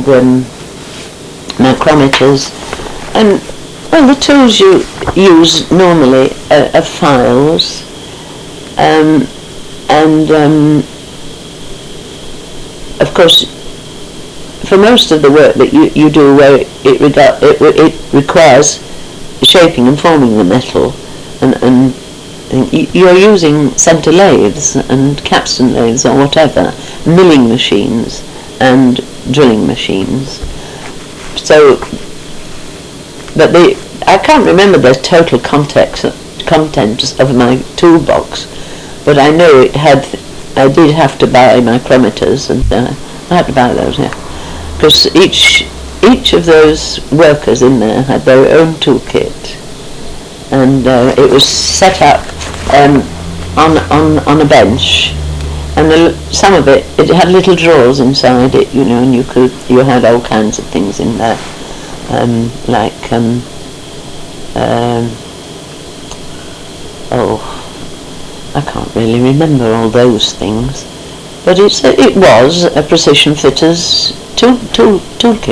micrometers, and well, the tools you use normally are files, and of course, for most of the work that you do where it requires shaping and forming the metal, and you're using centre lathes and capstan lathes or whatever, milling machines and drilling machines. So, but I can't remember the total contents of my toolbox, but I know I did have to buy micrometers, and I had to buy those, yeah, because each of those workers in there had their own toolkit, and it was set up on a bench, and some of it had little drawers inside it, and you had all kinds of things in there, like I can't really remember all those things, but it was a precision fitter's toolkit.